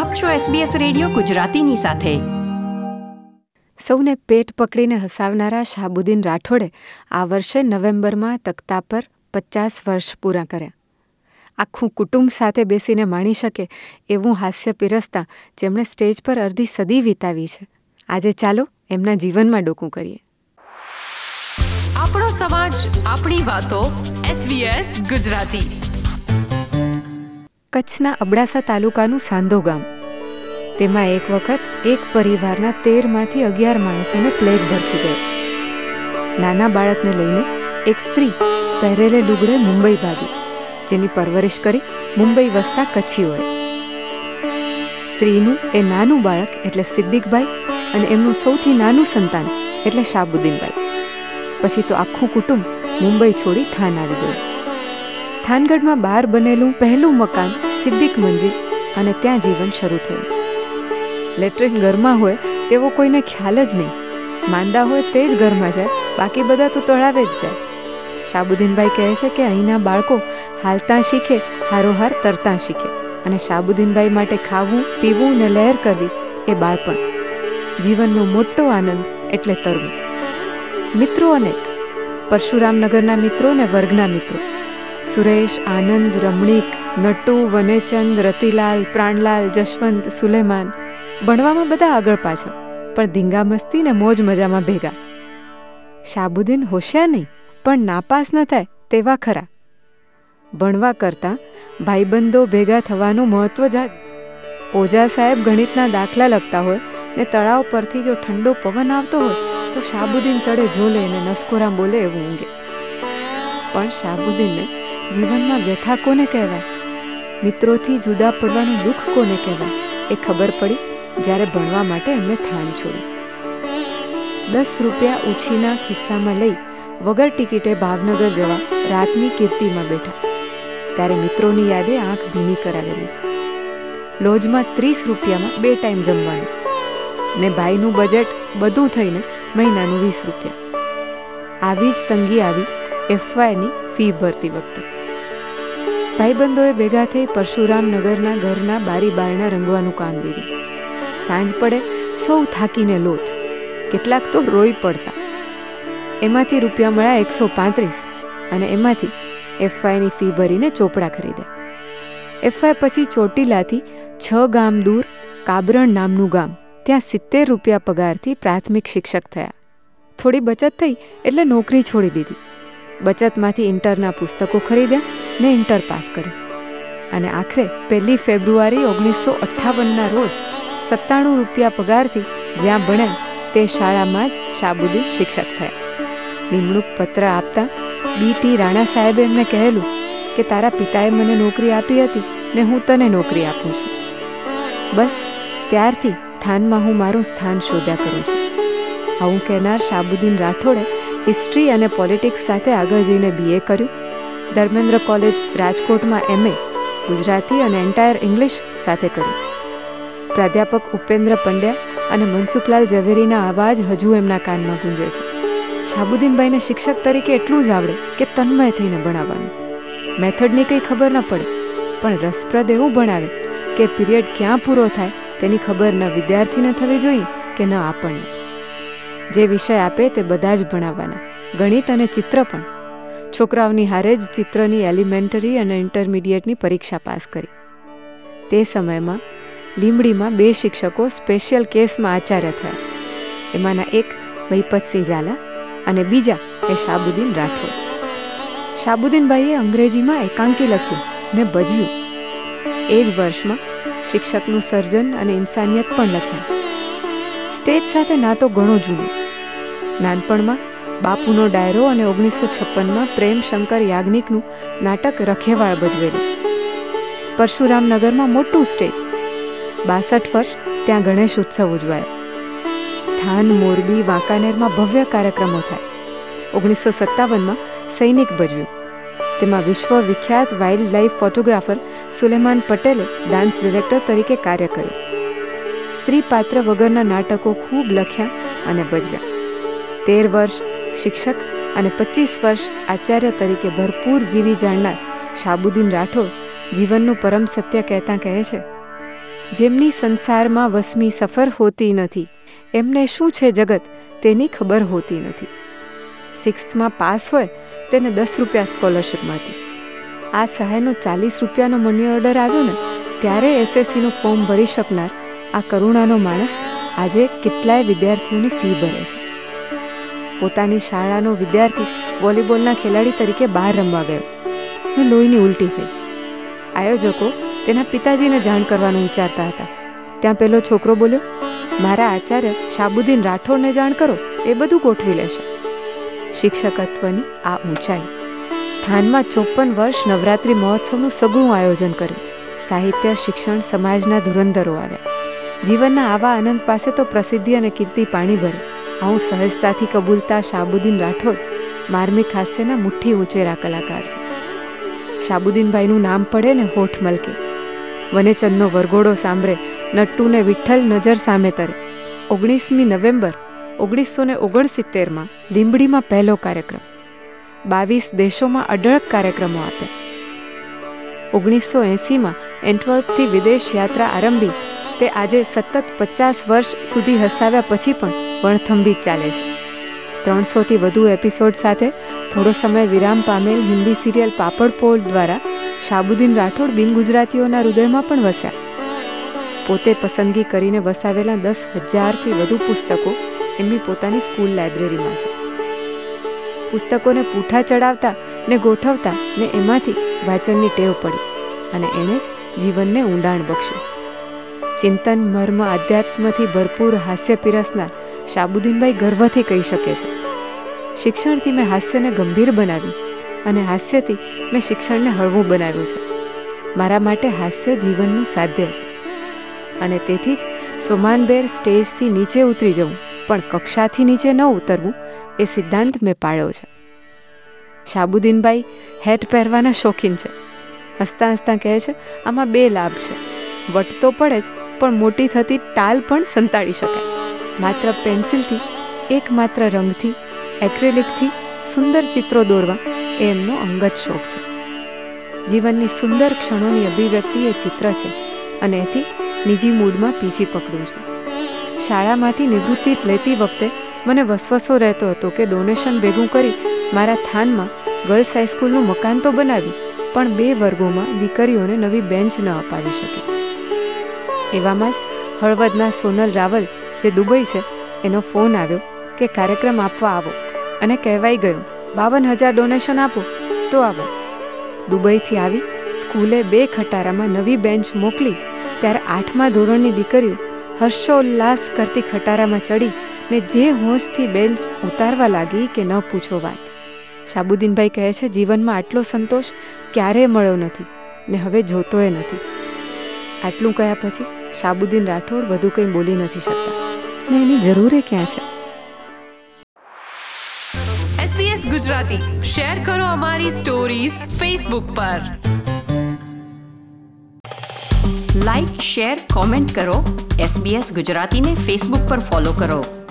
આપ છો SBS radio ગુજરાતીની સાથે. સૌને પેટ પકડીને હસાવનારા શાહબુદ્દીન રાઠોડે આ વર્ષે નવેમ્બરમાં તખ્તા પર 50 વર્ષ પૂરા કર્યા. આખું કુટુંબ સાથે બેસીને માણી શકે એવું હાસ્ય પીરસતા જેમણે સ્ટેજ પર અડધી સદી વિતાવી છે. આજે ચાલો એમના જીવનમાં ડોકું કરીએ. આપણો સમાજ, આપણી વાતો. SBS ગુજરાતી. કચ્છના અબડાસા તાલુકાનું સાંધો ગામ. તેમાં એક વખત એક પરિવારના 13માંથી 11 માણસોને પ્લેગ ભરખી ગયો. નાના બાળકને લઈને એક સ્ત્રી પહેરેલે લુગડે મુંબઈ ભાગી, જેની પરવરિશ કરી મુંબઈ વસતા કચ્છીઓએ. સ્ત્રીનું એ નાનું બાળક એટલે સિદ્દીકભાઈ અને એમનું સૌથી નાનું સંતાન એટલે શાહબુદ્દીનભાઈ. પછી તો આખું કુટુંબ મુંબઈ છોડી થાન આવી ગયું. થાનગઢમાં બહાર બનેલું પહેલું મકાન સિદ્દીક મંજિલ અને ત્યાં જીવન શરૂ થયું. લેટ્રિન ઘરમાં હોય તેવો કોઈને ખ્યાલ જ નહીં. માંદા હોય તે જ ઘરમાં જાય, બાકી બધા તો તળાવે જ જાય. શાહબુદ્દીનભાઈ કહે છે કે અહીંના બાળકો હાલતા શીખે, હારોહાર તરતા શીખે. અને શાહબુદ્દીનભાઈ માટે ખાવું, પીવું ને લહેર કરવી એ બાળપણ. જીવનનો મોટો આનંદ એટલે તરવું. મિત્રો અનેક. પરશુરામનગરના મિત્રો ને વર્ગના મિત્રો. સુરેશ, આનંદ, રમણીક, નટુ, વનેચંદ, રતિલાલ, પ્રાણલાલ, જશવંત, સુલેમાન. ભણવામાં બધા આગળ પાછળ, પણ ધીંગા મસ્તી ને મોજ મજામાં ભેગા. શાહબુદ્દીન હોશિયાર નહીં, પણ નાપાસ ન થાય તેવા ખરા. ભણવા કરતાં ભાઈબંધો ભેગા થવાનું મહત્વ જાજુ. ઓઝા સાહેબ ગણિતના દાખલા લખતા હોય ને તળાવ પરથી જો ઠંડો પવન આવતો હોય તો શાહબુદ્દીન ચડે ઝોલે ને નસકોરામ બોલે એવું ઊંઘે. પણ શાહબુદ્દીનને જીવનમાં વ્યથા કોને કહેવાય, મિત્રોથી જુદા પડવાનું દુઃખ કોને કહેવાય એ ખબર પડી જ્યારે ભણવા માટે એમને થાન છોડ્યું. 10 રૂપિયા ઉછીના ખિસ્સામાં લઈ વગર ટિકિટે ભાવનગર જવા રાતની કીર્તિમાં બેઠા ત્યારે મિત્રોની યાદે આંખ ભીની કરાવેલી. લોજમાં 30 રૂપિયામાં 2 ટાઈમ જમવાનું ને ભાઈનું બજેટ બધું થઈને મહિનાનું 20 રૂપિયા. આવી જ તંગી આવી FYની ફી ભરતી વખતે. ભાઈબંધોએ ભેગા થઈ પરશુરામનગરના ઘરના બારી બારણા રંગવાનું કામ લીધું. સાંજ પડે સૌ થાકીને લોથ, કેટલાક તો રોઈ પડતા. એમાંથી રૂપિયા મળ્યા 135 અને એમાંથી FYની ફી ભરીને ચોપડા ખરીદ્યા. FY પછી ચોટીલાથી 6 ગામ દૂર કાબરણ નામનું ગામ, ત્યાં 70 રૂપિયા પગારથી પ્રાથમિક શિક્ષક થયા. થોડી બચત થઈ એટલે નોકરી છોડી દીધી. બચતમાંથી ઇન્ટરના પુસ્તકો ખરીદ્યા ને ઇન્ટર પાસ કર્યું. અને આખરે 1 ફેબ્રુઆરી 1958ના રોજ 97 રૂપિયા પગારથી જ્યાં ભણ્યા તે શાળામાં જ શાહબુદ્દીન શિક્ષક થયા. નિમણૂક પત્ર આપતા BT રાણા સાહેબે એમને કહેલું કે તારા પિતાએ મને નોકરી આપી હતી ને હું તને નોકરી આપું છું. બસ ત્યારથી થાનમાં હું મારું સ્થાન શોધ્યા કરું છું. આવું કહેનાર શાહબુદ્દીન રાઠોડે હિસ્ટ્રી અને પોલિટિક્સ સાથે આગળ જઈને BA કર્યું. ધર્મેન્દ્ર કોલેજ રાજકોટમાં MA ગુજરાતી અને એન્ટાયર ઇંગ્લિશ સાથે કર્યું. પ્રાધ્યાપક ઉપેન્દ્ર પંડ્યા અને મનસુખલાલ ઝવેરીના અવાજ હજુ એમના કાનમાં ગુંજે છે. શાહબુદ્દીનભાઈને શિક્ષક તરીકે એટલું જ આવડે કે તન્મય થઈને ભણાવવાનું. મેથડની કંઈ ખબર ન પડે, પણ રસપ્રદ એવું ભણાવે કે પીરિયડ ક્યાં પૂરો થાય તેની ખબર ન વિદ્યાર્થીને થવી જોઈએ કે ન આપણને. જે વિષય આપે તે બધા જ ભણાવવાના, ગણિત અને ચિત્ર પણ. છોકરાઓની હારે જ ચિત્રની એલિમેન્ટરી અને ઇન્ટરમીડિયેટની પરીક્ષા પાસ કરી. તે સમયમાં લીંબડીમાં 2 શિક્ષકો સ્પેશિયલ કેસમાં આચાર્ય થયા. એમાંના એક વહીપતસિંહ ઝાલા અને બીજા એ શાહબુદ્દીન રાઠોડ. શાહબુદ્દીનભાઈએ અંગ્રેજીમાં એકાંકી લખ્યું ને ભજ્યું. એ જ વર્ષમાં શિક્ષકનું સર્જન અને ઇન્સાનિયત પણ લખ્યા. સ્ટેજ સાથે નાતો ઘણો જૂનો. નાનપણમાં બાપુનો ડાયરો અને 1956માં પ્રેમશંકર યાજ્ઞિકનું નાટક રખેવાળ ભજવેલું. પરશુરામનગરમાં મોટું સ્ટેજ. 62 વર્ષ ત્યાં ગણેશ ઉત્સવ ઉજવાયો. થાન, મોરબી, વાંકાનેરમાં ભવ્ય કાર્યક્રમો થાય. 1957માં સૈનિક ભજવ્યું. તેમાં વિશ્વવિખ્યાત વાઇલ્ડ લાઇફ ફોટોગ્રાફર સુલેમાન પટેલે ડાન્સ ડિરેક્ટર તરીકે કાર્ય કર્યું. સ્ત્રી પાત્ર વગરના નાટકો ખૂબ લખ્યા અને ભજવ્યા. 13 વર્ષ શિક્ષક અને 25 વર્ષ આચાર્ય તરીકે ભરપૂર જીવી જાણનાર શાહબુદ્દીન રાઠોડ જીવનનું પરમ સત્ય કહેતા કહે છે, જેમની સંસારમાં વસમી સફર હોતી નથી, એમને શું છે જગત તેની ખબર હોતી નથી. 6th પાસ હોય તેને 10 રૂપિયા સ્કોલરશિપ મળતી. આ સહાયનો 40 રૂપિયાનો મની ઓર્ડર આવ્યો ને ત્યારે SSCનું ફોર્મ ભરી શકનાર આ કરુણાનો માણસ આજે કેટલાય વિદ્યાર્થીઓની ફી ભરે છે. પોતાની શાળાનો વિદ્યાર્થી વોલીબોલના ખેલાડી તરીકે બહાર રમવા ગયો ને લોહીની ઉલટી થઈ. આયોજકો તેના પિતાજીને જાણ કરવાનું વિચારતા હતા. ત્યાં પેલો છોકરો બોલ્યો, મારા આચાર્ય શાબુદ્દીન રાઠોડને જાણ કરો, એ બધું ગોઠવી લેશે. શિક્ષકત્વની આ ઊંચાઈ. થાનમાં 54 વર્ષ નવરાત્રિ મહોત્સવનું સઘળું આયોજન કર્યું. સાહિત્ય, શિક્ષણ, સમાજના ધુરંધરો આવ્યા. જીવનના આવા આનંદ પાસે તો પ્રસિદ્ધિ અને કીર્તિ પાણી ભરે. આવું સહજતાથી કબૂલતા શાબુદ્દીન રાઠોડ માર્મિક હાસ્યના મુઠ્ઠી ઊંચેરા કલાકાર છે. શાબુદ્દીનભાઈનું નામ પડે ને હોઠ મલકે. વનેચંદનો વરઘોડો સાંભળે, નટ્ટુને વિઠ્ઠલ નજર સામે તરે. 19મી નવેમ્બર 1969 લીંબડીમાં પહેલો કાર્યક્રમ. 22 દેશોમાં અઢળક કાર્યક્રમો આપ્યા. 1980 એન્ટવર્પથી વિદેશ યાત્રા આરંભી તે આજે સતત 50 વર્ષ સુધી હસાવ્યા પછી પણ વણથંભી ચાલે છે. 300થી વધુ એપિસોડ સાથે થોડો સમય વિરામ પામેલ હિન્દી સિરિયલ પાપડ પોલ દ્વારા શાબુદ્દીન રાઠોડ બિન ગુજરાતીઓના હૃદયમાં પણ વસ્યા. પોતે પસંદગી કરીને વસાવેલા 10,000થી વધુ પુસ્તકો એમની પોતાની સ્કૂલ લાઇબ્રેરીમાં છે. પુસ્તકોને પૂંઠા ચડાવતા ને ગોઠવતા ને એમાંથી વાંચનની ટેવ પડી અને એણે જ જીવનને ઊંડાણ બક્ષ્યું. ચિંતન, મર્મ, આધ્યાત્મથી ભરપૂર હાસ્ય પીરસનાર શાબુદ્દીનભાઈ ગર્વથી કહી શકે છે, શિક્ષણથી મેં હાસ્યને ગંભીર બનાવ્યું અને હાસ્યથી મેં શિક્ષણને હળવું બનાવ્યું છે. મારા માટે હાસ્ય જીવનનું સાધ્ય છે અને તેથી જ સોમાનબેર સ્ટેજથી નીચે ઉતરી જવું પણ કક્ષાથી નીચે ન ઉતરવું એ સિદ્ધાંત મેં પાળ્યો છે. શાબુદ્દીનભાઈ હેટ પહેરવાના શોખીન છે. હસતા હસતા કહે છે, આમાં 2 લાભ છે. વટ તો પડે જ પણ મોટી થતી ટાલ પણ સંતાડી શકાય. માત્ર પેન્સિલથી, એકમાત્ર રંગથી, એક્રેલિકથી સુંદર ચિત્રો દોરવા એ એમનો અંગત શોખ છે. જીવનની સુંદર ક્ષણોની અભિવ્યક્તિ એ ચિત્ર છે અને એથી નિજી મૂડમાં પીછી પકડું છું. શાળામાંથી નિવૃત્તિ લેતી વખતે મને વસવસો રહેતો હતો કે ડોનેશન ભેગું કરી મારા થાનમાં ગર્લ્સ હાઈસ્કૂલનું મકાન તો બનાવ્યું પણ 2 વર્ગોમાં દીકરીઓને નવી બેન્ચ ન અપાવી શકી. એવામાં જ હળવદના સોનલ રાવલ જે દુબઈ છે એનો ફોન આવ્યો કે કાર્યક્રમ આપવા આવો અને કહેવાઈ ગયું 52,000 ડોનેશન આપો તો આવો. દુબઈથી આવી સ્કૂલે 2 ખટારામાં નવી બેન્ચ મોકલી ત્યારે 8મા ધોરણની દીકરીઓ હર્ષોલ્લાસ કરતી ખટારામાં ચડી ને જે હોંશથી બેન્ચ ઉતારવા લાગી કે ન પૂછો વાત. શાબુદ્દીનભાઈ કહે છે, જીવનમાં આટલો સંતોષ ક્યારેય મળ્યો નથી ને હવે જોતોય નથી. આટલું કહ્યા પછી શાબુદ્દીન રાઠોડ વધુ કંઈ બોલી નથી શકતા ને એની જરૂર ક્યાં છે. SBS ગુજરાતી શેર કરો અમારી સ્ટોરીઝ ફેસબુક પર. લાઇક, શેર, કોમેન્ટ કરો. SBS ગુજરાતીને ફેસબુક પર ફોલો કરો.